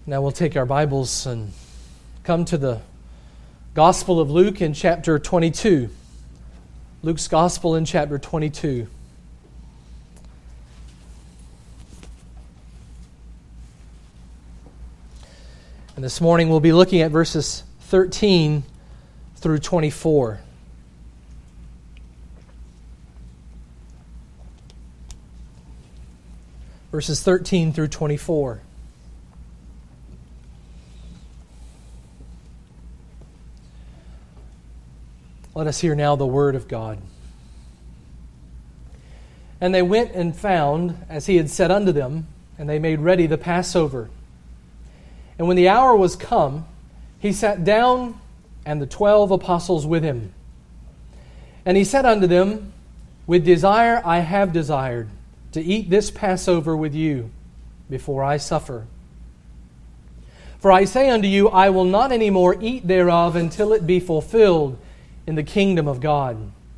Now we'll take our Bibles and come to the Gospel of Luke in chapter 22. Luke's Gospel in chapter 22. And this morning we'll be looking at verses 13 through 24. Verses 13 through 24. Let us hear now the word of God. And they went and found, as he had said unto them, and they made ready the Passover. And when the hour was come, he sat down, and the 12 apostles with him. And he said unto them, With desire I have desired to eat this Passover with you before I suffer. For I say unto you, I will not any more eat thereof until it be fulfilled in the kingdom of God.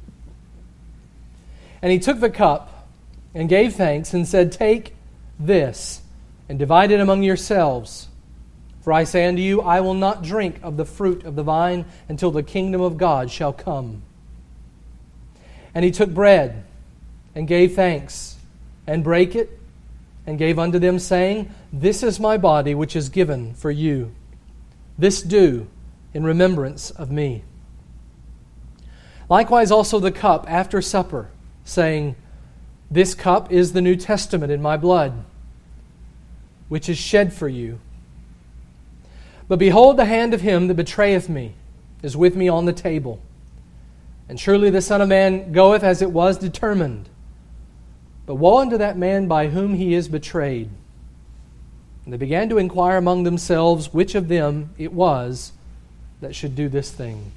And he took the cup and gave thanks and said, Take this and divide it among yourselves. For I say unto you, I will not drink of the fruit of the vine until the kingdom of God shall come. And he took bread and gave thanks and brake it and gave unto them, saying, This is my body which is given for you. This do in remembrance of me. Likewise also the cup after supper, saying, This cup is the New Testament in my blood, which is shed for you. But behold, the hand of him that betrayeth me is with me on the table. And surely the Son of Man goeth as it was determined. But woe unto that man by whom he is betrayed. And they began to inquire among themselves which of them it was that should do this thing.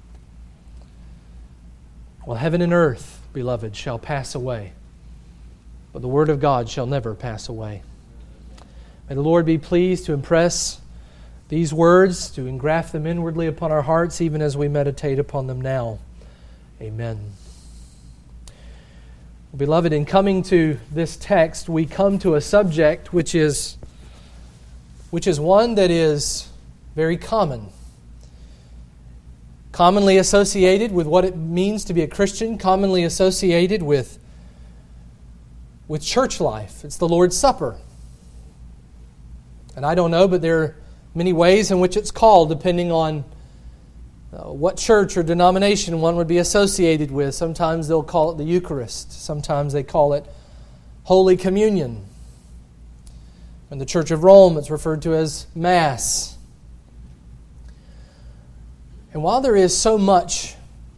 Well, heaven and earth, beloved, shall pass away, but the word of God shall never pass away. May the Lord be pleased to impress these words, to engraft them inwardly upon our hearts, even as we meditate upon them now. Amen. Beloved, in coming to this text, we come to a subject which is one that is very common. Commonly associated with what it means to be a Christian, commonly associated with church life. It's the Lord's Supper. And I don't know, but there are many ways in which it's called, depending on what church or denomination one would be associated with. Sometimes they'll call it the Eucharist. Sometimes they call it Holy Communion. In the Church of Rome, it's referred to as Mass. And while there is so much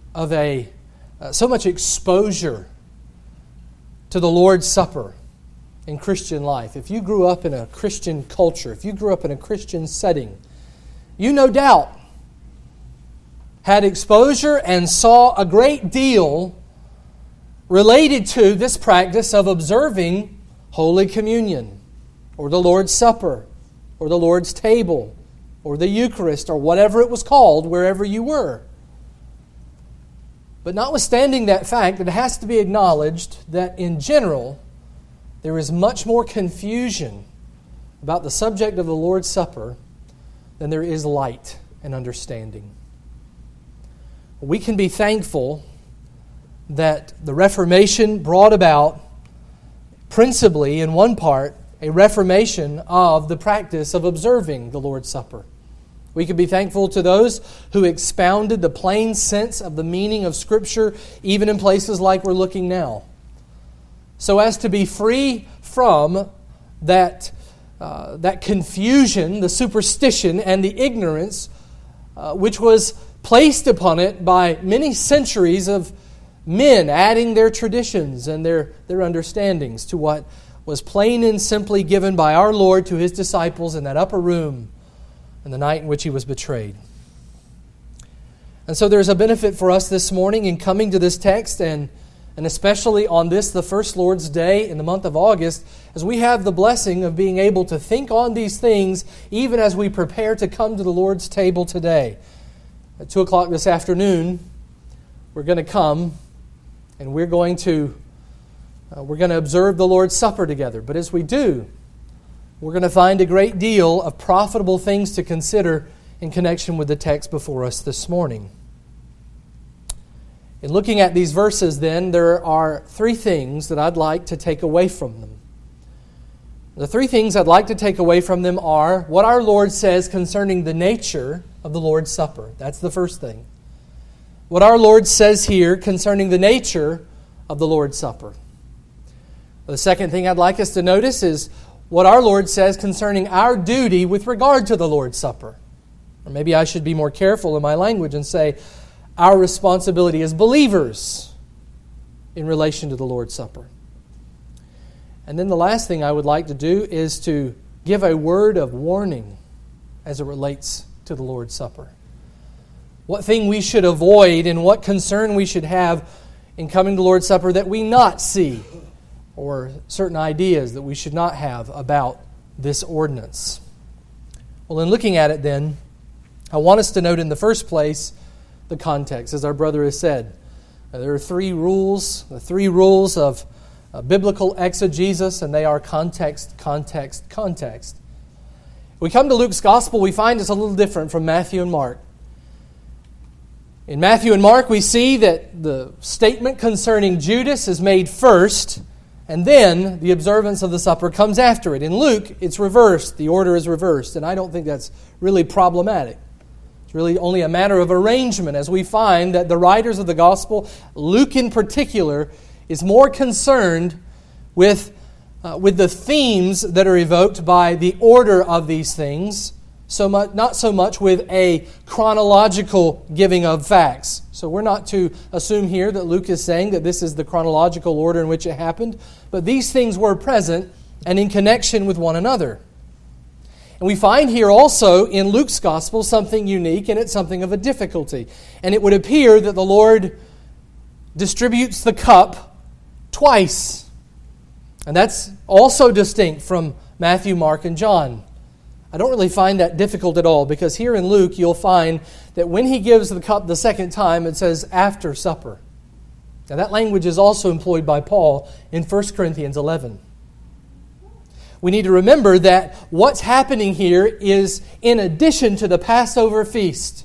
exposure to the Lord's Supper in Christian life, if you grew up in a Christian culture, if you grew up in a Christian setting, you no doubt had exposure and saw a great deal related to this practice of observing Holy Communion, or the Lord's Supper, or the Lord's table, or the Eucharist, or whatever it was called, wherever you were. But notwithstanding that fact, it has to be acknowledged that in general, there is much more confusion about the subject of the Lord's Supper than there is light and understanding. We can be thankful that the Reformation brought about, principally in one part, a reformation of the practice of observing the Lord's Supper. We can be thankful to those who expounded the plain sense of the meaning of Scripture, even in places like we're looking now, so as to be free from that confusion, the superstition, and the ignorance which was placed upon it by many centuries of men adding their traditions and their understandings to what was plain and simply given by our Lord to His disciples in that upper room in the night in which He was betrayed. And so there's a benefit for us this morning in coming to this text, and especially on this, the first Lord's Day in the month of August, as we have the blessing of being able to think on these things even as we prepare to come to the Lord's table today. At 2 o'clock this afternoon, we're going to come and we're going to observe the Lord's Supper together. But as we do, we're going to find a great deal of profitable things to consider in connection with the text before us this morning. In looking at these verses, then, there are three things that I'd like to take away from them. The three things I'd like to take away from them are what our Lord says concerning the nature of the Lord's Supper. That's the first thing. What our Lord says here concerning the nature of the Lord's Supper. The second thing I'd like us to notice is what our Lord says concerning our duty with regard to the Lord's Supper. Or maybe I should be more careful in my language and say our responsibility as believers in relation to the Lord's Supper. And then the last thing I would like to do is to give a word of warning as it relates to the Lord's Supper. What thing we should avoid and what concern we should have in coming to the Lord's Supper that we not see, or certain ideas that we should not have about this ordinance. Well, in looking at it then, I want us to note in the first place the context, as our brother has said. There are three rules, the three rules of biblical exegesis, and they are context, context, context. We come to Luke's Gospel, we find it's a little different from Matthew and Mark. In Matthew and Mark, we see that the statement concerning Judas is made first, and then the observance of the supper comes after it. In Luke, it's reversed. The order is reversed, and I don't think that's really problematic. It's really only a matter of arrangement, as we find that the writers of the Gospel, Luke in particular, is more concerned with the themes that are evoked by the order of these things, not so much with a chronological giving of facts. So we're not to assume here that Luke is saying that this is the chronological order in which it happened, but these things were present and in connection with one another. And we find here also in Luke's Gospel something unique, and it's something of a difficulty. And it would appear that the Lord distributes the cup twice. And that's also distinct from Matthew, Mark, and John. I don't really find that difficult at all, because here in Luke you'll find that when he gives the cup the second time, it says after supper. Now that language is also employed by Paul in 1 Corinthians 11. We need to remember that what's happening here is in addition to the Passover feast.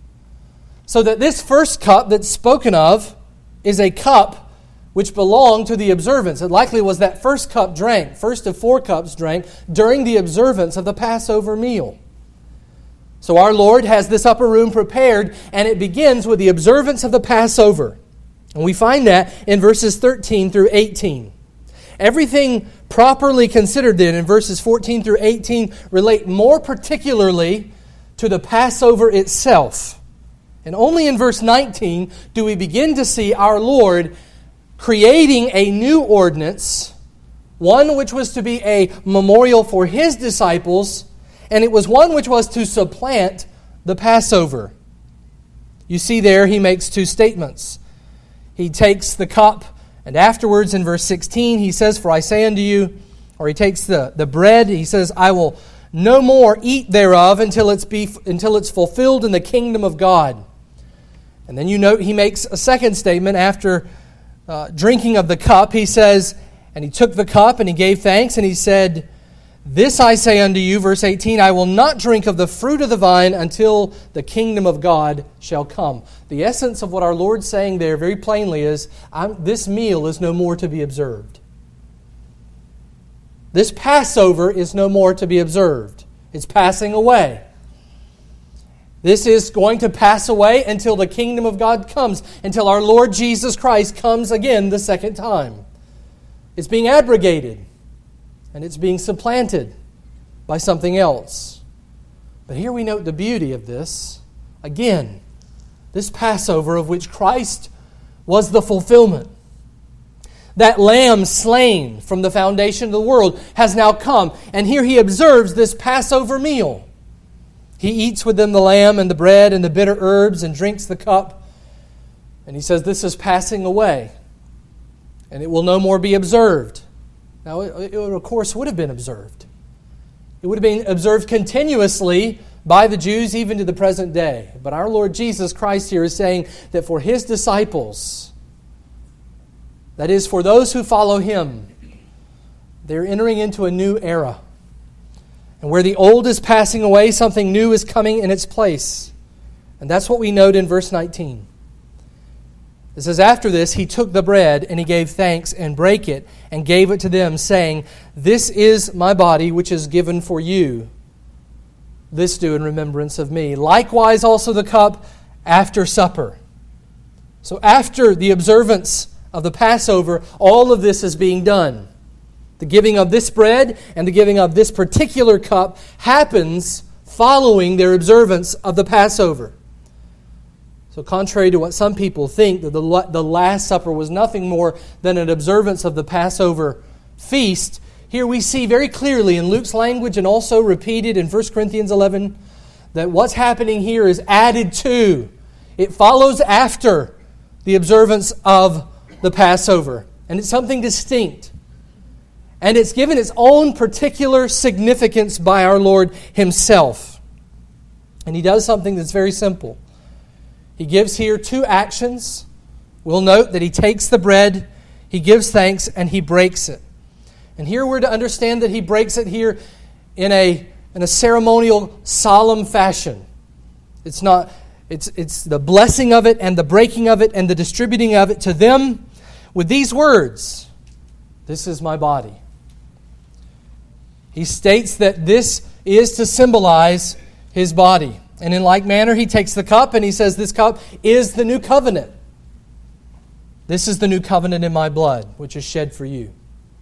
So that this first cup that's spoken of is a cup which belonged to the observance. It likely was that first cup drank, first of 4 cups drank, during the observance of the Passover meal. So our Lord has this upper room prepared, and it begins with the observance of the Passover. And we find that in verses 13 through 18. Everything properly considered then in verses 14 through 18 relate more particularly to the Passover itself. And only in verse 19 do we begin to see our Lord creating a new ordinance, one which was to be a memorial for His disciples, and it was one which was to supplant the Passover. You see there, He makes 2 statements. He takes the cup, and afterwards in verse 16 He says, "For I say unto you," or He takes the bread, He says, "I will no more eat thereof until it's fulfilled in the kingdom of God." And then you note He makes a second statement after drinking of the cup. He says, and He took the cup and He gave thanks and He said, "This I say unto you," verse 18, "I will not drink of the fruit of the vine until the kingdom of God shall come." The essence of what our Lord's saying there very plainly is, this meal is no more to be observed. This Passover is no more to be observed. It's passing away. This is going to pass away until the kingdom of God comes, until our Lord Jesus Christ comes again the second time. It's being abrogated, and it's being supplanted by something else. But here we note the beauty of this. Again, this Passover of which Christ was the fulfillment. That lamb slain from the foundation of the world has now come, and here He observes this Passover meal. He eats with them the lamb and the bread and the bitter herbs and drinks the cup. And He says this is passing away, and it will no more be observed. Now, it of course would have been observed. It would have been observed continuously by the Jews even to the present day. But our Lord Jesus Christ here is saying that for His disciples, that is, for those who follow Him, they're entering into a new era. And where the old is passing away, something new is coming in its place. And that's what we note in verse 19. It says, after this, he took the bread, and he gave thanks, and brake it, and gave it to them, saying, this is my body, which is given for you. This do in remembrance of me. Likewise also the cup after supper. So after the observance of the Passover, all of this is being done. The giving of this bread and the giving of this particular cup happens following their observance of the Passover. So contrary to what some people think, that the Last Supper was nothing more than an observance of the Passover feast, here we see very clearly in Luke's language and also repeated in 1 Corinthians 11 that what's happening here is added to. It follows after the observance of the Passover. And it's something distinct. And it's given its own particular significance by our Lord Himself. And He does something that's very simple. He gives here two actions. We'll note that He takes the bread, He gives thanks, and He breaks it. And here we're to understand that He breaks it here in a ceremonial, solemn fashion. It's the blessing of it and the breaking of it and the distributing of it to them with these words, this is my body. He states that this is to symbolize His body. And in like manner, He takes the cup and He says, this cup is the new covenant. This is the new covenant in my blood, which is shed for you.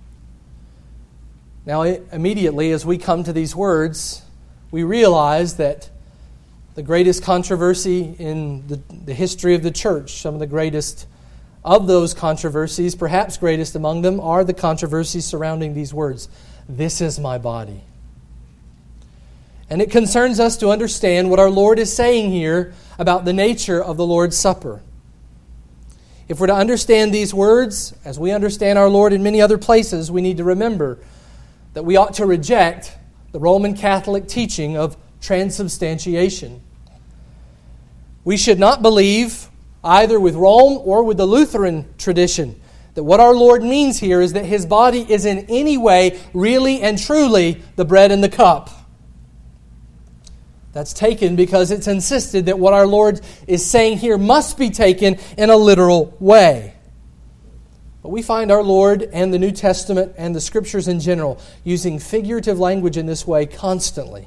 Now, immediately as we come to these words, we realize that the greatest controversy in the history of the church, some of the greatest of those controversies, perhaps greatest among them, are the controversies surrounding these words. This is my body. And it concerns us to understand what our Lord is saying here about the nature of the Lord's Supper. If we're to understand these words, as we understand our Lord in many other places, we need to remember that we ought to reject the Roman Catholic teaching of transubstantiation. We should not believe, either with Rome or with the Lutheran tradition, that what our Lord means here is that His body is in any way really and truly the bread and the cup. That's taken because it's insisted that what our Lord is saying here must be taken in a literal way. But we find our Lord and the New Testament and the Scriptures in general using figurative language in this way constantly.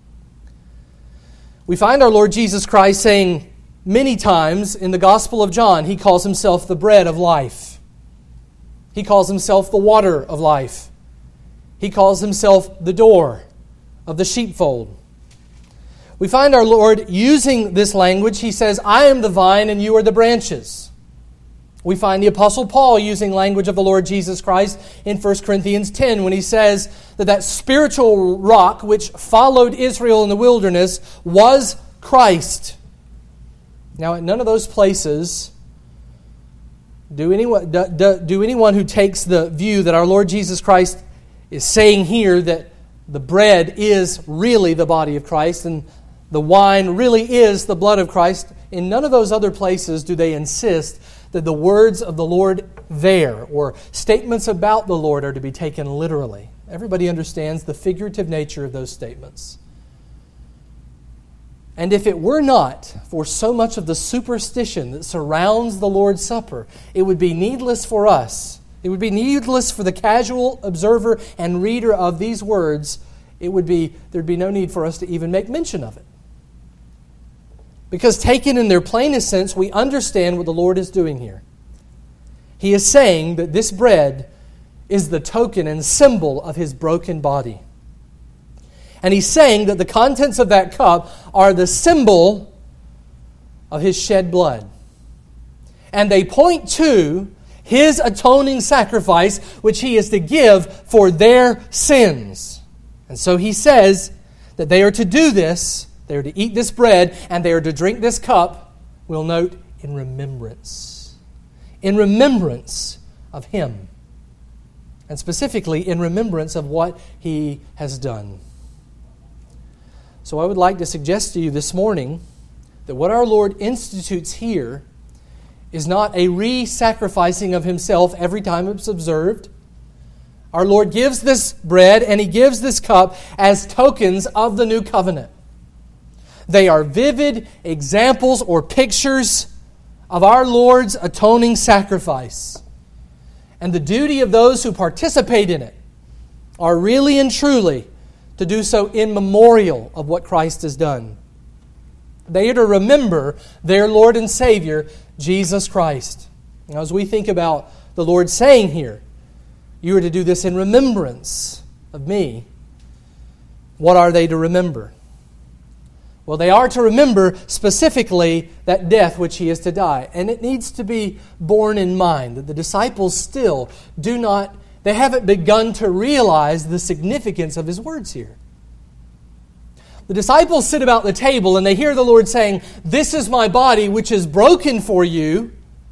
We find our Lord Jesus Christ saying many times in the Gospel of John, He calls Himself the bread of life. He calls Himself the water of life. He calls Himself the door of the sheepfold. We find our Lord using this language. He says, I am the vine and you are the branches. We find the Apostle Paul using language of the Lord Jesus Christ in 1 Corinthians 10 when he says that spiritual rock which followed Israel in the wilderness was Christ. Now, at none of those places do anyone who takes the view that our Lord Jesus Christ is saying here that the bread is really the body of Christ and the wine really is the blood of Christ, in none of those other places do they insist that the words of the Lord there or statements about the Lord are to be taken literally. Everybody understands the figurative nature of those statements. And if it were not for so much of the superstition that surrounds the Lord's Supper, it would be needless for us. It would be needless for the casual observer and reader of these words. There'd be no need for us to even make mention of it. Because taken in their plainest sense, we understand what the Lord is doing here. He is saying that this bread is the token and symbol of His broken body. And He's saying that the contents of that cup are the symbol of His shed blood. And they point to His atoning sacrifice, which He is to give for their sins. And so He says that they are to do this, they are to eat this bread, and they are to drink this cup, we'll note, in remembrance. In remembrance of Him. And specifically in remembrance of what He has done. So I would like to suggest to you this morning that what our Lord institutes here is not a re-sacrificing of Himself every time it's observed. Our Lord gives this bread and He gives this cup as tokens of the new covenant. They are vivid examples or pictures of our Lord's atoning sacrifice. And the duty of those who participate in it are really and truly to do so in memorial of what Christ has done. They are to remember their Lord and Savior, Jesus Christ. Now, as we think about the Lord saying here, you are to do this in remembrance of me. What are they to remember? Well, they are to remember specifically that death which He is to die. And it needs to be borne in mind that the disciples still they haven't begun to realize the significance of His words here. The disciples sit about the table and they hear the Lord saying, "This is my body which is broken for you."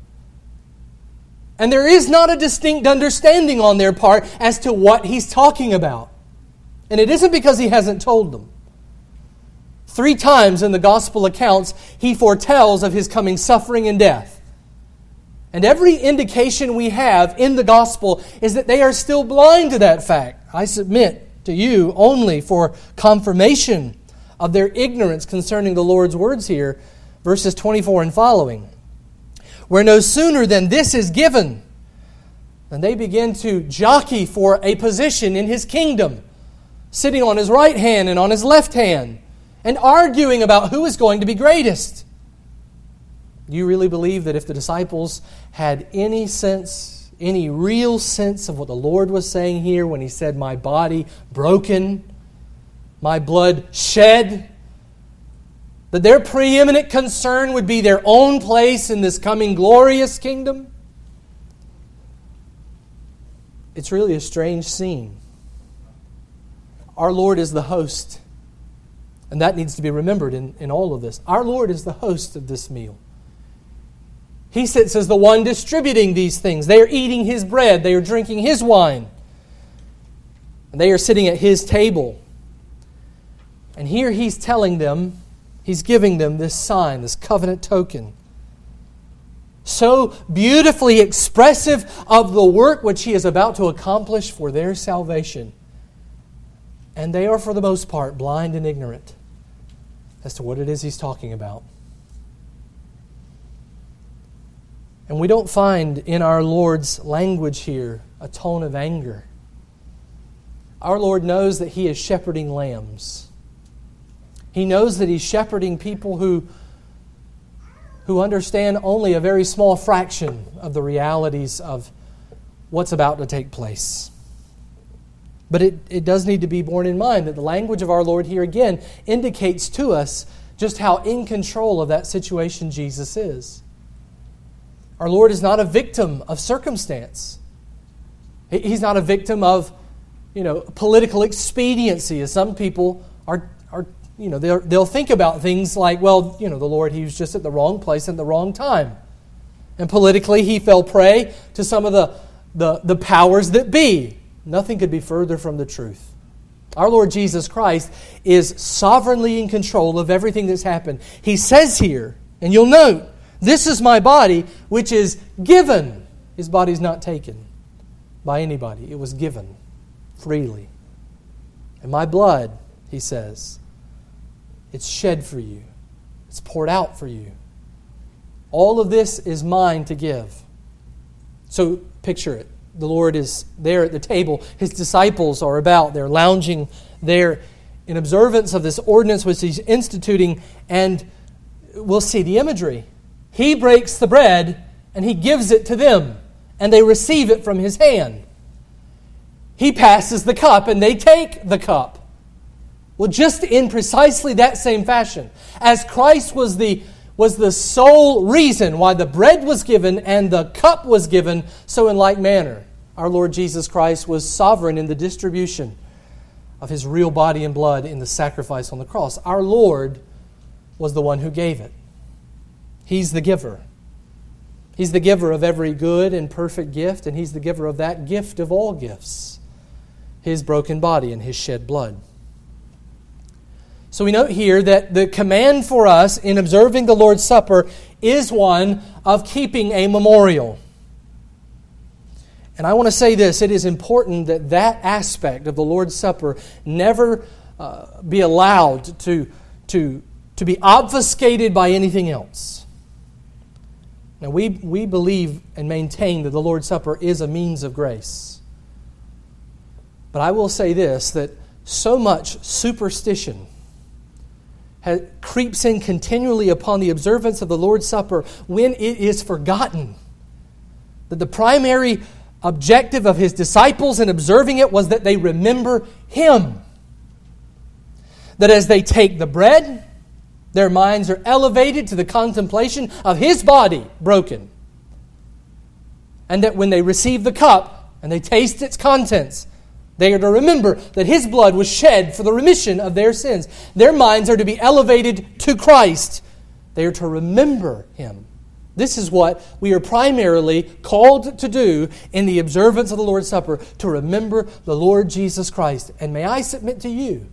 And there is not a distinct understanding on their part as to what He's talking about. And it isn't because He hasn't told them. 3 times in the gospel accounts, He foretells of His coming suffering and death. And every indication we have in the gospel is that they are still blind to that fact. I submit to you only for confirmation of their ignorance concerning the Lord's words here, verses 24 and following. Where no sooner than this is given, than they begin to jockey for a position in His kingdom, sitting on His right hand and on His left hand, and arguing about who is going to be greatest. Do you really believe that if the disciples had any real sense of what the Lord was saying here when He said, "My body broken, my blood shed," that their preeminent concern would be their own place in this coming glorious kingdom? It's really a strange scene. Our Lord is the host. And that needs to be remembered in all of this. Our Lord is the host of this meal. He sits as the one distributing these things. They are eating His bread. They are drinking His wine. And they are sitting at His table. And here He's telling them, He's giving them this sign, this covenant token. So beautifully expressive of the work which He is about to accomplish for their salvation. And they are, for the most part, blind and ignorant as to what it is He's talking about. And we don't find in our Lord's language here a tone of anger. Our Lord knows that He is shepherding lambs. He knows that He's shepherding people who understand only a very small fraction of the realities of what's about to take place. But it does need to be borne in mind that the language of our Lord here again indicates to us just how in control of that situation Jesus is. Our Lord is not a victim of circumstance. He's not a victim of, political expediency, as some people are. They'll think about things like, the Lord, He was just at the wrong place at the wrong time. And politically, He fell prey to some of the powers that be. Nothing could be further from the truth. Our Lord Jesus Christ is sovereignly in control of everything that's happened. He says here, and you'll note, "This is my body, which is given." His body is not taken by anybody. It was given freely. "And my blood," He says, "it's shed for you. It's poured out for you. All of this is mine to give." So picture it. The Lord is there at the table. His disciples are about. They're lounging there in observance of this ordinance which He's instituting. And we'll see the imagery. He breaks the bread and He gives it to them. And they receive it from His hand. He passes the cup and they take the cup. Well, just in precisely that same fashion, as Christ was the sole reason why the bread was given and the cup was given, so in like manner, our Lord Jesus Christ was sovereign in the distribution of His real body and blood in the sacrifice on the cross. Our Lord was the one who gave it. He's the giver. He's the giver of every good and perfect gift, and He's the giver of that gift of all gifts, His broken body and His shed blood. So we note here that the command for us in observing the Lord's Supper is one of keeping a memorial. And I want to say this, it is important that that aspect of the Lord's Supper never be allowed to be obfuscated by anything else. Now, we believe and maintain that the Lord's Supper is a means of grace. But I will say this, that so much superstition creeps in continually upon the observance of the Lord's Supper when it is forgotten that the primary objective of His disciples in observing it was that they remember Him. That as they take the bread, their minds are elevated to the contemplation of His body broken. And that when they receive the cup and they taste its contents, they are to remember that His blood was shed for the remission of their sins. Their minds are to be elevated to Christ. They are to remember Him. This is what we are primarily called to do in the observance of the Lord's Supper, to remember the Lord Jesus Christ. And may I submit to you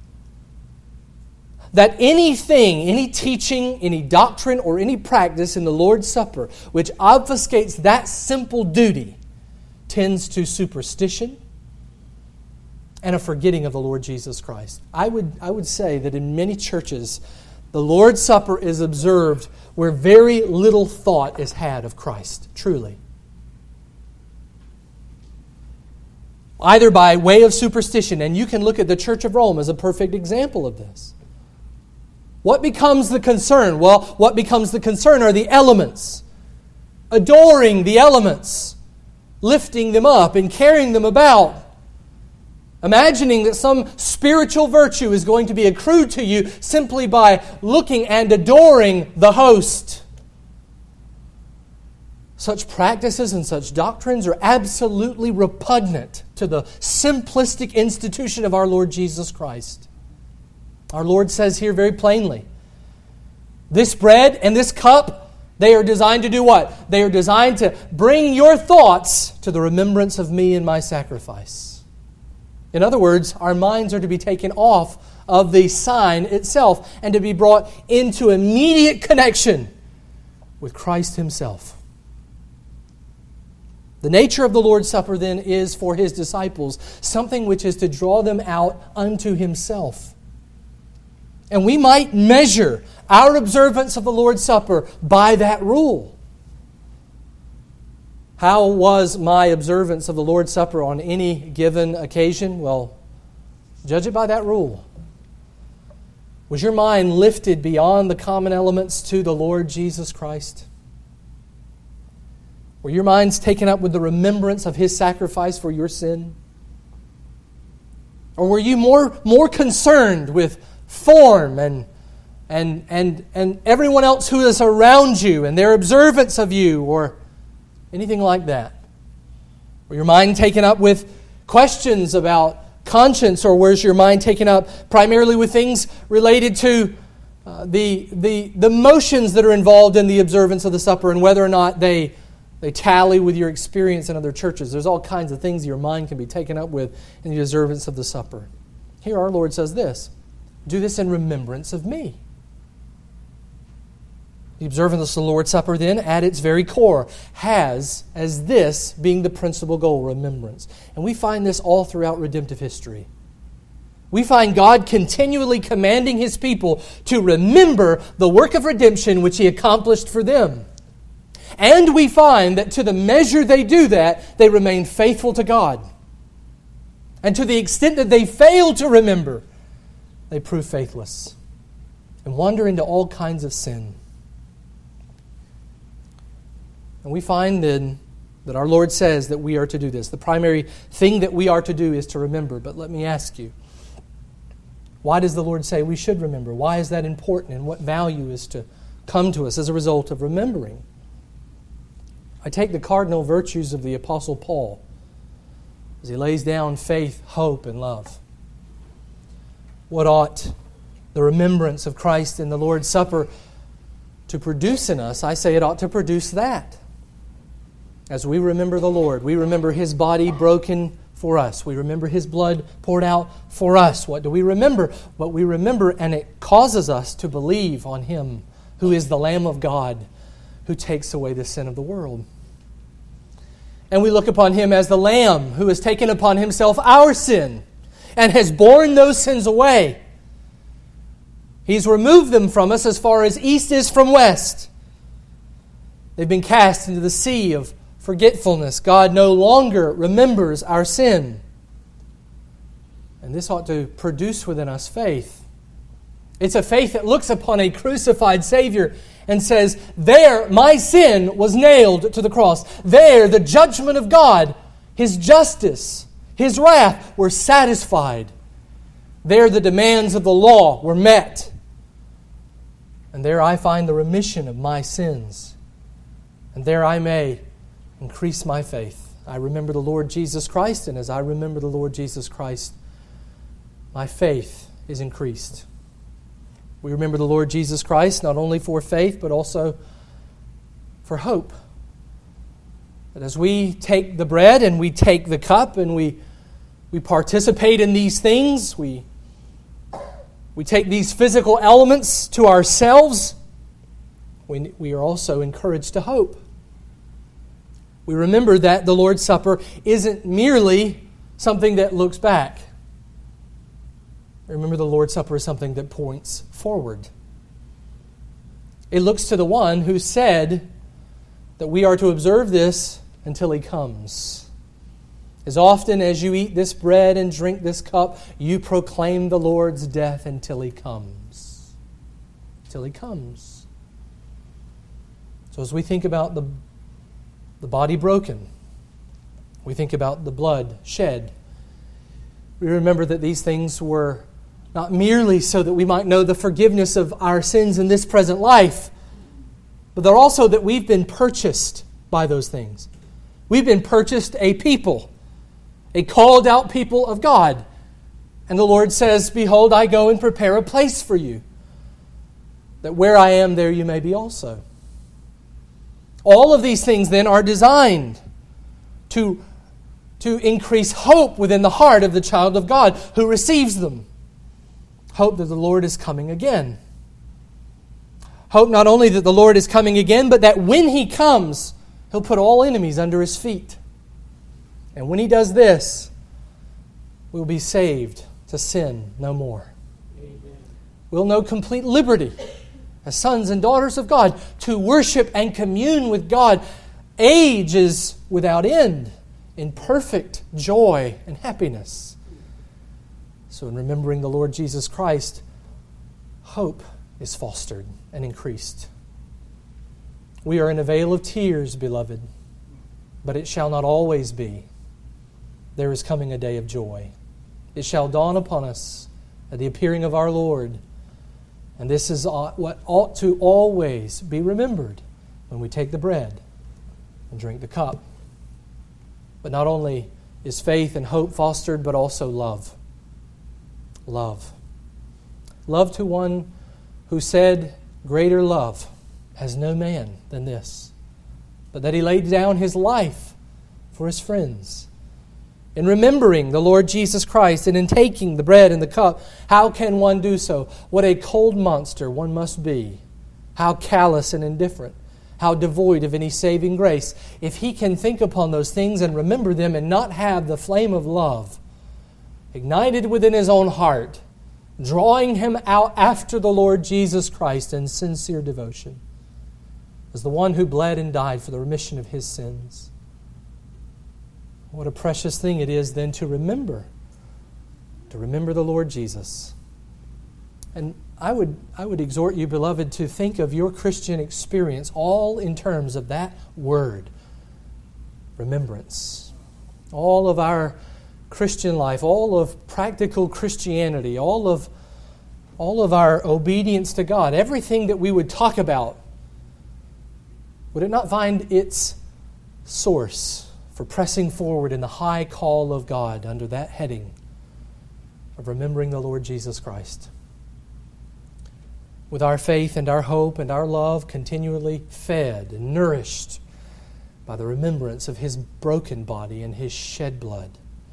that anything, any teaching, any doctrine, or any practice in the Lord's Supper which obfuscates that simple duty tends to superstition and a forgetting of the Lord Jesus Christ. I would say that in many churches, the Lord's Supper is observed where very little thought is had of Christ, truly. Either by way of superstition, and you can look at the Church of Rome as a perfect example of this. What becomes the concern? Well, what becomes the concern are the elements. Adoring the elements. Lifting them up and carrying them about. Imagining that some spiritual virtue is going to be accrued to you simply by looking and adoring the host. Such practices and such doctrines are absolutely repugnant to the simplistic institution of our Lord Jesus Christ. Our Lord says here very plainly, this bread and this cup, they are designed to do what? They are designed to bring your thoughts to the remembrance of me and my sacrifice. In other words, our minds are to be taken off of the sign itself and to be brought into immediate connection with Christ Himself. The nature of the Lord's Supper then is for His disciples something which is to draw them out unto Himself. And we might measure our observance of the Lord's Supper by that rule. How was my observance of the Lord's Supper on any given occasion? Well, judge it by that rule. Was your mind lifted beyond the common elements to the Lord Jesus Christ? Were your minds taken up with the remembrance of His sacrifice for your sin? Or were you more concerned with form and everyone else who is around you and their observance of you, or anything like that? Were your mind taken up with questions about conscience, or was your mind taken up primarily with things related to the motions that are involved in the observance of the supper and whether or not they tally with your experience in other churches? There's all kinds of things your mind can be taken up with in the observance of the supper. Here our Lord says this, do this in remembrance of me. The observance of the Lord's Supper then, at its very core, has as this being the principal goal, remembrance. And we find this all throughout redemptive history. We find God continually commanding His people to remember the work of redemption which He accomplished for them. And we find that to the measure they do that, they remain faithful to God. And to the extent that they fail to remember, they prove faithless and wander into all kinds of sin. And we find then that our Lord says that we are to do this. The primary thing that we are to do is to remember. But let me ask you, why does the Lord say we should remember? Why is that important, and what value is to come to us as a result of remembering? I take the cardinal virtues of the Apostle Paul as he lays down faith, hope, and love. What ought the remembrance of Christ in the Lord's Supper to produce in us? I say it ought to produce that. As we remember the Lord, we remember His body broken for us. We remember His blood poured out for us. What do we remember? What we remember, and it causes us to believe on Him who is the Lamb of God who takes away the sin of the world. And we look upon Him as the Lamb who has taken upon Himself our sin and has borne those sins away. He's removed them from us as far as east is from west. They've been cast into the sea of forgetfulness. God no longer remembers our sin. And this ought to produce within us faith. It's a faith that looks upon a crucified Savior and says, there my sin was nailed to the cross. There the judgment of God, His justice, His wrath were satisfied. There the demands of the law were met. And there I find the remission of my sins. And there I may increase my faith. I remember the Lord Jesus Christ, and as I remember the Lord Jesus Christ, my faith is increased. We remember the Lord Jesus Christ not only for faith, but also for hope. That as we take the bread and we take the cup and we participate in these things, we take these physical elements to ourselves, we are also encouraged to hope. We remember that the Lord's Supper isn't merely something that looks back. Remember, the Lord's Supper is something that points forward. It looks to the one who said that we are to observe this until He comes. As often as you eat this bread and drink this cup, you proclaim the Lord's death until He comes. Until He comes. So as we think about the body broken, we think about the blood shed, we remember that these things were not merely so that we might know the forgiveness of our sins in this present life, but they're also that we've been purchased by those things. We've been purchased a people, a called out people of God. And the Lord says, behold, I go and prepare a place for you, that where I am, there you may be also. All of these things then are designed to increase hope within the heart of the child of God who receives them. Hope that the Lord is coming again. Hope not only that the Lord is coming again, but that when He comes, He'll put all enemies under His feet. And when He does this, we'll be saved to sin no more. Amen. We'll know complete liberty as sons and daughters of God to worship and commune with God. Age is without end in perfect joy and happiness. So in remembering the Lord Jesus Christ, hope is fostered and increased. We are in a vale of tears, beloved, but it shall not always be. There is coming a day of joy. It shall dawn upon us at the appearing of our Lord. And this is what ought to always be remembered when we take the bread and drink the cup. But not only is faith and hope fostered, but also love. Love. Love to one who said, greater love has no man than this, but that He laid down His life for His friends. In remembering the Lord Jesus Christ and in taking the bread and the cup, how can one do so? What a cold monster one must be. How callous and indifferent. How devoid of any saving grace. If he can think upon those things and remember them and not have the flame of love ignited within his own heart, drawing him out after the Lord Jesus Christ in sincere devotion, as the one who bled and died for the remission of his sins. What a precious thing it is then to remember the Lord Jesus. And I would exhort you, beloved, to think of your Christian experience all in terms of that word, remembrance. All of our Christian life, all of practical Christianity, all of our obedience to God, everything that we would talk about, would it not find its source for pressing forward in the high call of God under that heading of remembering the Lord Jesus Christ? With our faith and our hope and our love continually fed and nourished by the remembrance of His broken body and His shed blood.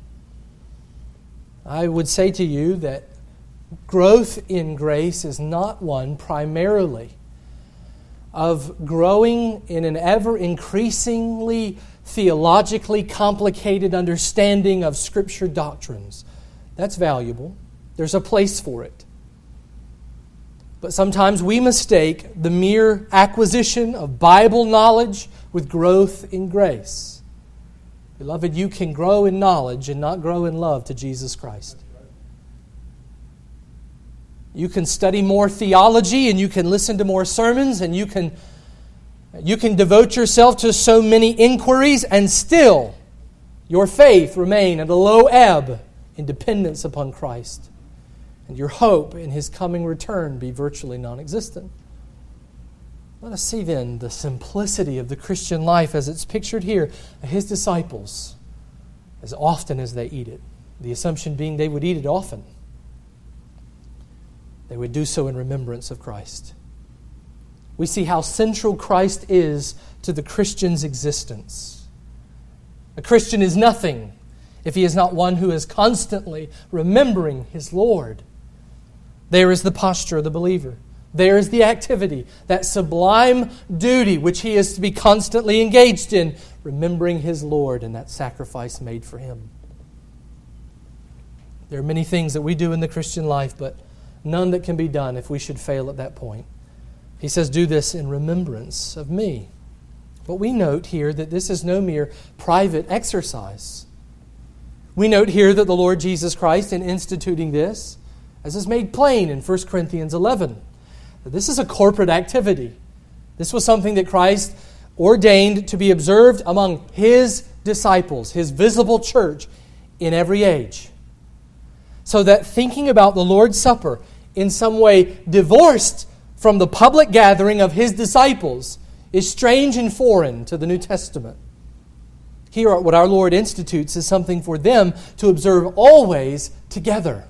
I would say to you that growth in grace is not one primarily of growing in an ever increasingly theologically complicated understanding of Scripture doctrines. That's valuable. There's a place for it. But sometimes we mistake the mere acquisition of Bible knowledge with growth in grace. Beloved, you can grow in knowledge and not grow in love to Jesus Christ. You can study more theology and you can listen to more sermons and you can devote yourself to so many inquiries and still your faith remain at a low ebb in dependence upon Christ. And your hope in His coming return be virtually non-existent. Let us see then the simplicity of the Christian life as it's pictured here of His disciples as often as they eat it. The assumption being they would eat it often. They would do so in remembrance of Christ. We see how central Christ is to the Christian's existence. A Christian is nothing if he is not one who is constantly remembering his Lord. There is the posture of the believer. There is the activity, that sublime duty which he is to be constantly engaged in, remembering his Lord and that sacrifice made for him. There are many things that we do in the Christian life, but none that can be done if we should fail at that point. He says, do this in remembrance of me. But we note here that this is no mere private exercise. We note here that the Lord Jesus Christ, in instituting this, as is made plain in 1 Corinthians 11, that this is a corporate activity. This was something that Christ ordained to be observed among His disciples, His visible church, in every age. So that thinking about the Lord's Supper in some way divorced from the public gathering of His disciples is strange and foreign to the New Testament. Here, what our Lord institutes is something for them to observe always together.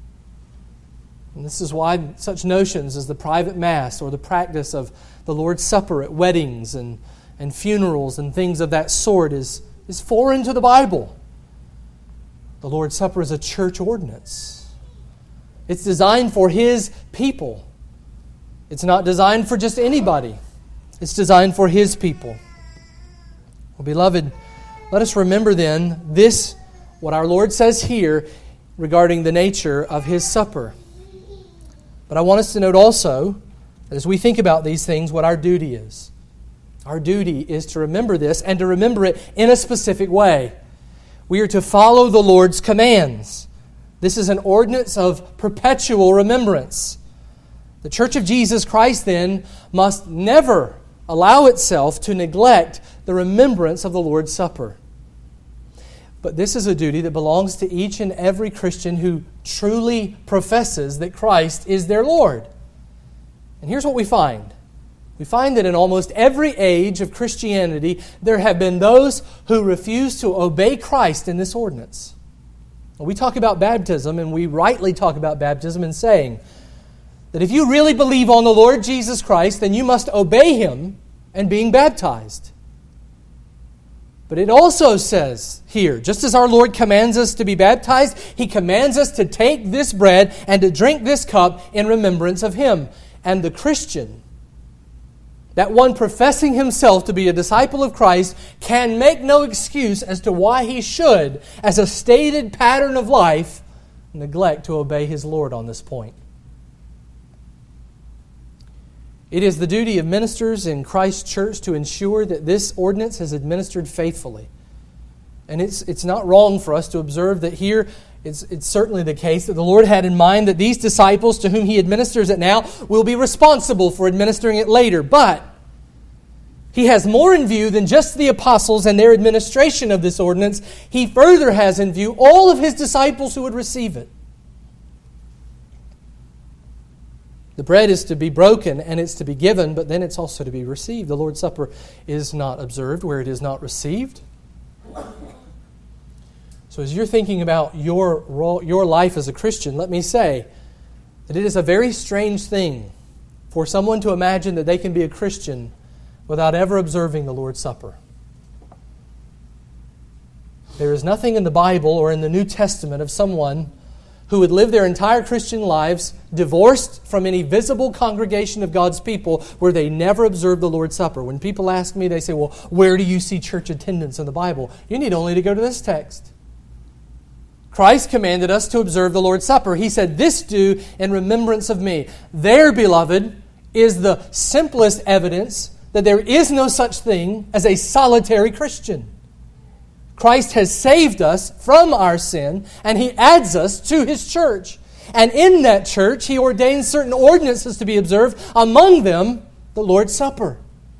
And this is why such notions as the private Mass or the practice of the Lord's Supper at weddings and funerals and things of that sort is foreign to the Bible. The Lord's Supper is a church ordinance. It's designed for His people. It's not designed for just anybody. It's designed for His people. Well, beloved, let us remember then this, what our Lord says here regarding the nature of His supper. But I want us to note also, as we think about these things, what our duty is. Our duty is to remember this and to remember it in a specific way. We are to follow the Lord's commands. This is an ordinance of perpetual remembrance. The Church of Jesus Christ, then, must never allow itself to neglect the remembrance of the Lord's Supper. But this is a duty that belongs to each and every Christian who truly professes that Christ is their Lord. And here's what we find. We find that in almost every age of Christianity, there have been those who refuse to obey Christ in this ordinance. We talk about baptism, and we rightly talk about baptism in saying that if you really believe on the Lord Jesus Christ, then you must obey Him in being baptized. But it also says here, just as our Lord commands us to be baptized, He commands us to take this bread and to drink this cup in remembrance of Him. And the Christian, that one professing himself to be a disciple of Christ, can make no excuse as to why he should, as a stated pattern of life, neglect to obey his Lord on this point. It is the duty of ministers in Christ's church to ensure that this ordinance is administered faithfully. And it's not wrong for us to observe that here it's certainly the case that the Lord had in mind that these disciples to whom He administers it now will be responsible for administering it later. But He has more in view than just the apostles and their administration of this ordinance. He further has in view all of His disciples who would receive it. The bread is to be broken and it's to be given, but then it's also to be received. The Lord's Supper is not observed where it is not received. So as you're thinking about your life as a Christian, let me say that it is a very strange thing for someone to imagine that they can be a Christian without ever observing the Lord's Supper. There is nothing in the Bible or in the New Testament of someone who would live their entire Christian lives divorced from any visible congregation of God's people where they never observed the Lord's Supper. When people ask me, they say, well, where do you see church attendance in the Bible? You need only to go to this text. Christ commanded us to observe the Lord's Supper. He said, this do in remembrance of me. There, beloved, is the simplest evidence that there is no such thing as a solitary Christian. Christ has saved us from our sin, and He adds us to His church. And in that church, He ordains certain ordinances to be observed, among them the Lord's Supper.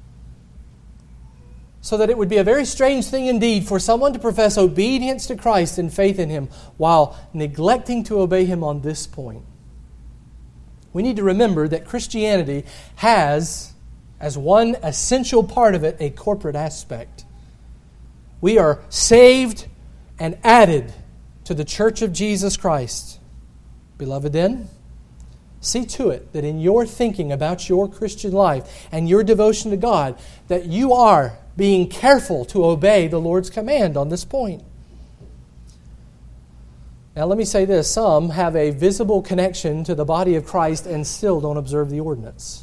So that it would be a very strange thing indeed for someone to profess obedience to Christ and faith in Him while neglecting to obey Him on this point. We need to remember that Christianity has, as one essential part of it, a corporate aspect. We are saved and added to the church of Jesus Christ. Beloved, then, see to it that in your thinking about your Christian life and your devotion to God, that you are being careful to obey the Lord's command on this point. Now let me say this. Some have a visible connection to the body of Christ and still don't observe the ordinance.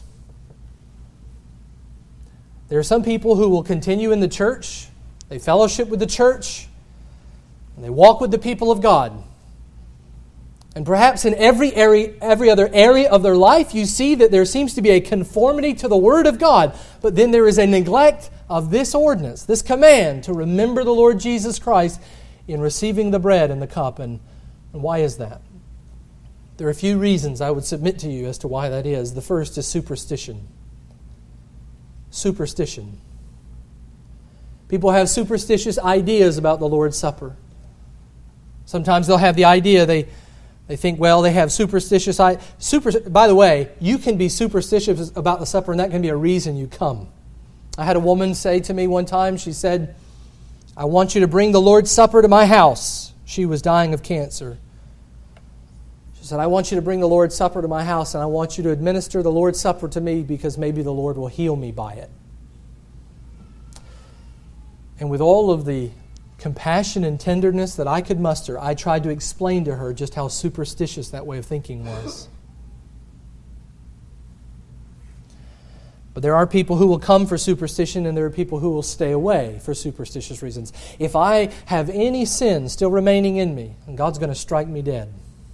There are some people who will continue in the church, they fellowship with the church, and they walk with the people of God. And perhaps in every other area of their life, you see that there seems to be a conformity to the Word of God, but then there is a neglect of this ordinance, this command to remember the Lord Jesus Christ in receiving the bread and the cup. And why is that? There are a few reasons I would submit to you as to why that is. The first is superstition. Superstition. People have superstitious ideas about the Lord's Supper. Sometimes they'll have the idea, they think, well, they have superstitious... By the way, you can be superstitious about the supper, and that can be a reason you come. I had a woman say to me one time, she said, I want you to bring the Lord's Supper to my house. She was dying of cancer. She said, I want you to bring the Lord's Supper to my house, and I want you to administer the Lord's Supper to me because maybe the Lord will heal me by it. And with all of the compassion and tenderness that I could muster, I tried to explain to her just how superstitious that way of thinking was. But there are people who will come for superstition, and there are people who will stay away for superstitious reasons. If I have any sin still remaining in me, and God's going to strike me dead.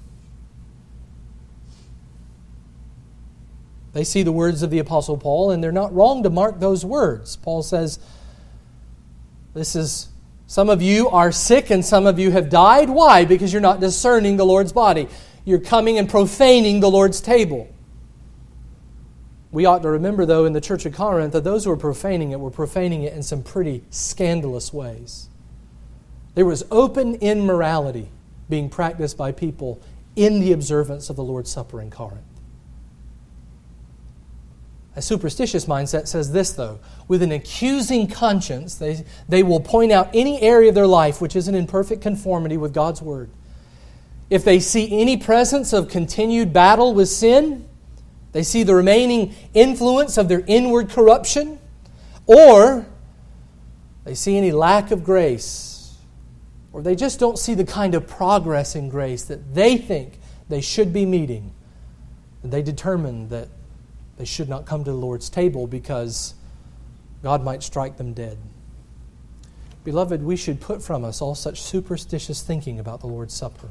They see the words of the Apostle Paul, and they're not wrong to mark those words. Paul says, some of you are sick and some of you have died. Why? Because you're not discerning the Lord's body. You're coming and profaning the Lord's table. We ought to remember, though, in the church of Corinth, that those who were profaning it in some pretty scandalous ways. There was open immorality being practiced by people in the observance of the Lord's Supper in Corinth. A superstitious mindset says this, though. With an accusing conscience, they will point out any area of their life which isn't in perfect conformity with God's Word. If they see any presence of continued battle with sin, they see the remaining influence of their inward corruption, or they see any lack of grace, or they just don't see the kind of progress in grace that they think they should be meeting, and they determine that they should not come to the Lord's table because God might strike them dead. Beloved, we should put from us all such superstitious thinking about the Lord's Supper.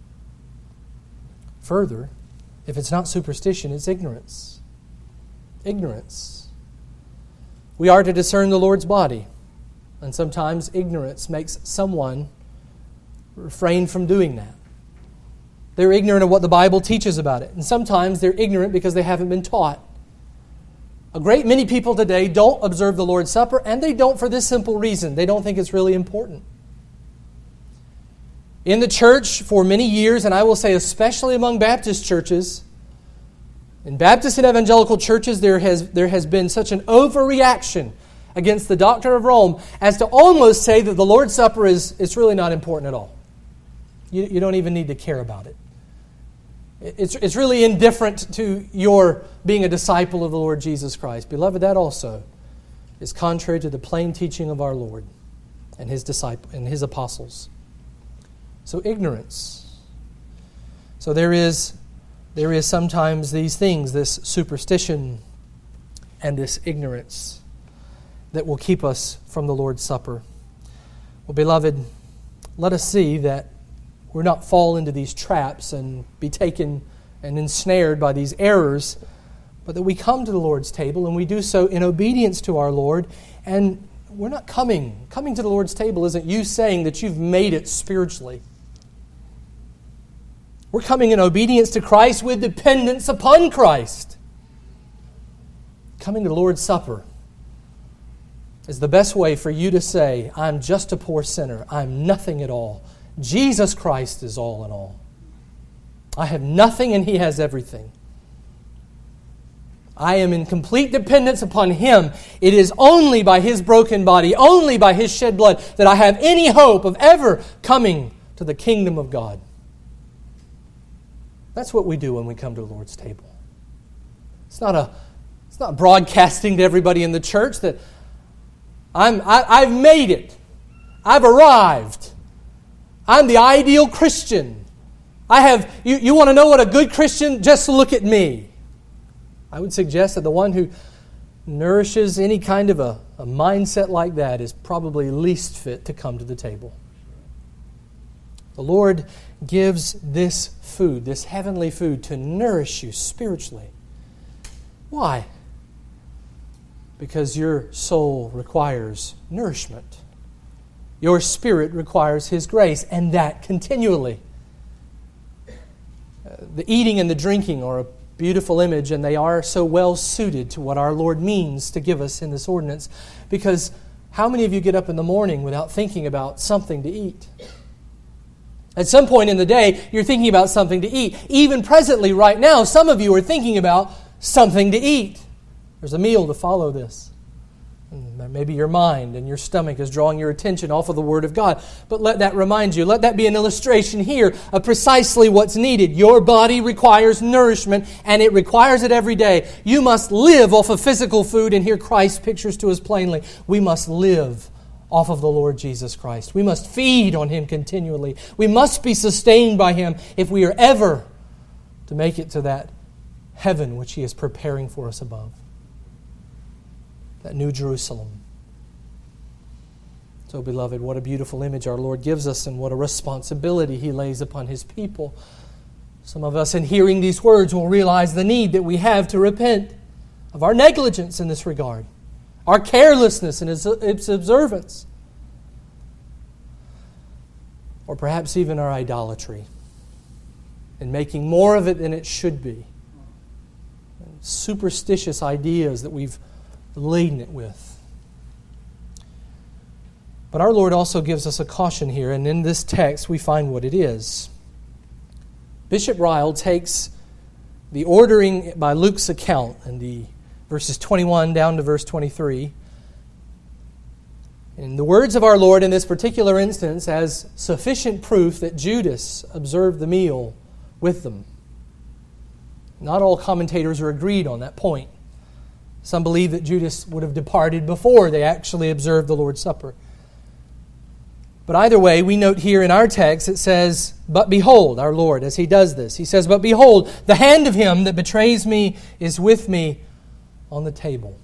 Further, if it's not superstition, it's ignorance. Ignorance. We are to discern the Lord's body, and sometimes ignorance makes someone refrain from doing that. They're ignorant of what the Bible teaches about it, and sometimes they're ignorant because they haven't been taught. A great many people today don't observe the Lord's Supper, and they don't for this simple reason. They don't think it's really important. In the church for many years, and I will say especially among Baptist churches, in Baptist and evangelical churches, there has been such an overreaction against the doctrine of Rome as to almost say that the Lord's Supper is really not important at all. You don't even need to care about it. It's really indifferent to your being a disciple of the Lord Jesus Christ. Beloved, that also is contrary to the plain teaching of our Lord and His disciples and His apostles. So ignorance. So there is sometimes these things, this superstition and this ignorance, that will keep us from the Lord's Supper. Well, beloved, let us see that we're not fall into these traps and be taken and ensnared by these errors, but that we come to the Lord's table and we do so in obedience to our Lord. And we're not coming. Coming to the Lord's table isn't you saying that you've made it spiritually. We're coming in obedience to Christ with dependence upon Christ. Coming to the Lord's Supper is the best way for you to say, I'm just a poor sinner. I'm nothing at all. Jesus Christ is all in all. I have nothing and He has everything. I am in complete dependence upon Him. It is only by His broken body, only by His shed blood, that I have any hope of ever coming to the kingdom of God. That's what we do when we come to the Lord's table. It's not broadcasting to everybody in the church that I've made it. I've arrived. I'm the ideal Christian. You want to know what a good Christian? Just look at me. I would suggest that the one who nourishes any kind of a mindset like that is probably least fit to come to the table. The Lord gives this food, this heavenly food, to nourish you spiritually. Why? Because your soul requires nourishment. Your spirit requires His grace, and that continually. The eating and the drinking are a beautiful image, and they are so well suited to what our Lord means to give us in this ordinance. Because how many of you get up in the morning without thinking about something to eat? At some point in the day, you're thinking about something to eat. Even presently, right now, some of you are thinking about something to eat. There's a meal to follow this. Maybe your mind and your stomach is drawing your attention off of the Word of God. But let that remind you, let that be an illustration here of precisely what's needed. Your body requires nourishment, and it requires it every day. You must live off of physical food, and here Christ pictures to us plainly. We must live off of the Lord Jesus Christ. We must feed on Him continually. We must be sustained by Him if we are ever to make it to that heaven which He is preparing for us above. That new Jerusalem. So, beloved, what a beautiful image our Lord gives us, and what a responsibility He lays upon His people. Some of us, in hearing these words, will realize the need that we have to repent of our negligence in this regard, our carelessness in its observance, or perhaps even our idolatry in making more of it than it should be. Superstitious ideas that we've laden it with. But our Lord also gives us a caution here, and in this text we find what it is. Bishop Ryle takes the ordering by Luke's account in the verses 21 down to verse 23. In the words of our Lord in this particular instance as sufficient proof that Judas observed the meal with them. Not all commentators are agreed on that point. Some believe that Judas would have departed before they actually observed the Lord's Supper. But either way, we note here in our text it says, "But behold," our Lord, as He does this, He says, "But behold, the hand of him that betrays me is with me on the table."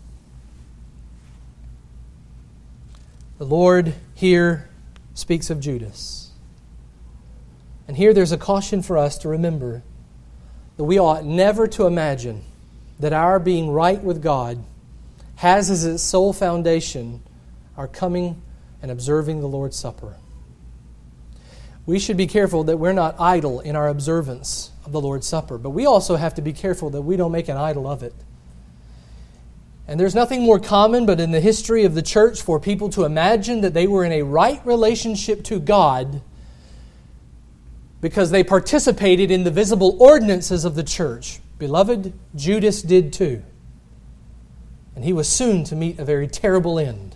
The Lord here speaks of Judas. And here there's a caution for us to remember that we ought never to imagine that our being right with God has as its sole foundation our coming and observing the Lord's Supper. We should be careful that we're not idle in our observance of the Lord's Supper, but we also have to be careful that we don't make an idol of it. And there's nothing more common but in the history of the church for people to imagine that they were in a right relationship to God because they participated in the visible ordinances of the church. Beloved, Judas did too. And he was soon to meet a very terrible end.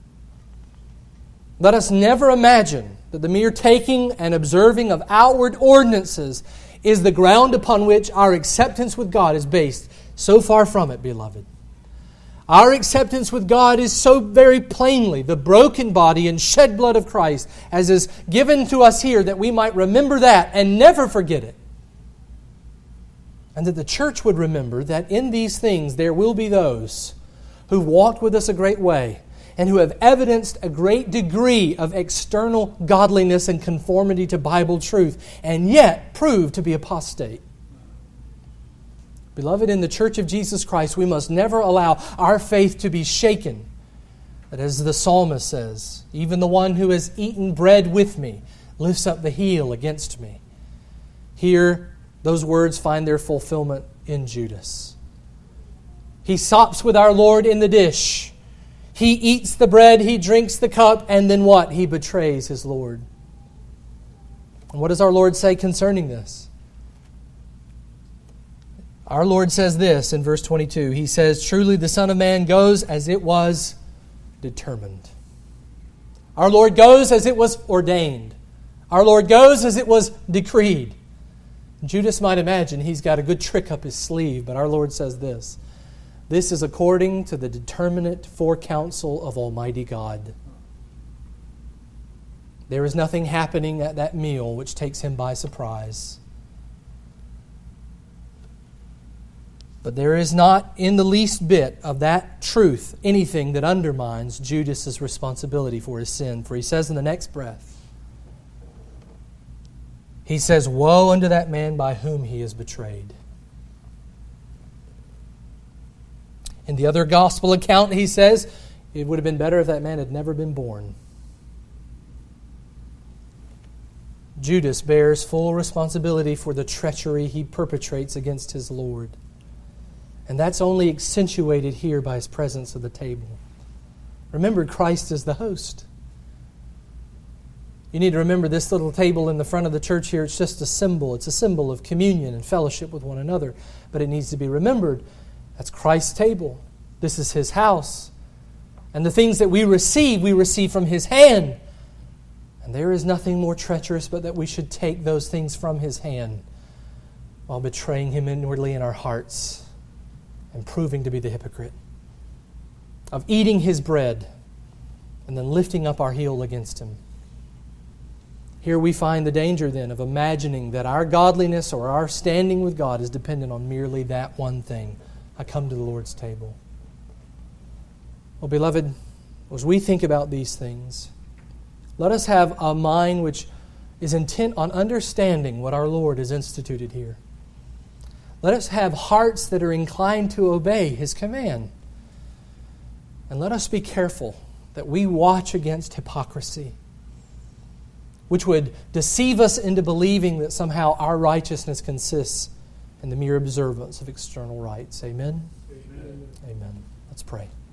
Let us never imagine that the mere taking and observing of outward ordinances is the ground upon which our acceptance with God is based. So far from it, beloved. Our acceptance with God is so very plainly the broken body and shed blood of Christ, as is given to us here, that we might remember that and never forget it. And that the church would remember that in these things there will be those who walked with us a great way and who have evidenced a great degree of external godliness and conformity to Bible truth, and yet proved to be apostate. Beloved, in the Church of Jesus Christ, we must never allow our faith to be shaken. That, as the psalmist says, even the one who has eaten bread with me lifts up the heel against me. Here, those words find their fulfillment in Judas. He sops with our Lord in the dish. He eats the bread, he drinks the cup, and then what? He betrays his Lord. And what does our Lord say concerning this? Our Lord says this in verse 22. He says, "Truly the Son of Man goes as it was determined." Our Lord goes as it was ordained. Our Lord goes as it was decreed. Judas might imagine he's got a good trick up his sleeve, but our Lord says this: "This is according to the determinate forecounsel of Almighty God." There is nothing happening at that meal which takes him by surprise. But there is not in the least bit of that truth anything that undermines Judas' responsibility for his sin. For he says in the next breath, he says, "Woe unto that man by whom he is betrayed." In the other gospel account, he says, it would have been better if that man had never been born. Judas bears full responsibility for the treachery he perpetrates against his Lord. And that's only accentuated here by his presence at the table. Remember, Christ is the host. You need to remember this little table in the front of the church here. It's just a symbol. It's a symbol of communion and fellowship with one another. But it needs to be remembered, that's Christ's table. This is His house. And the things that we receive from His hand. And there is nothing more treacherous but that we should take those things from His hand while betraying Him inwardly in our hearts and proving to be the hypocrite. Of eating His bread and then lifting up our heel against Him. Here we find the danger then of imagining that our godliness or our standing with God is dependent on merely that one thing. I come to the Lord's table. Well, beloved, as we think about these things, let us have a mind which is intent on understanding what our Lord has instituted here. Let us have hearts that are inclined to obey His command. And let us be careful that we watch against hypocrisy, which would deceive us into believing that somehow our righteousness consists in the mere observance of external rites. Amen? Amen. Amen. Let's pray.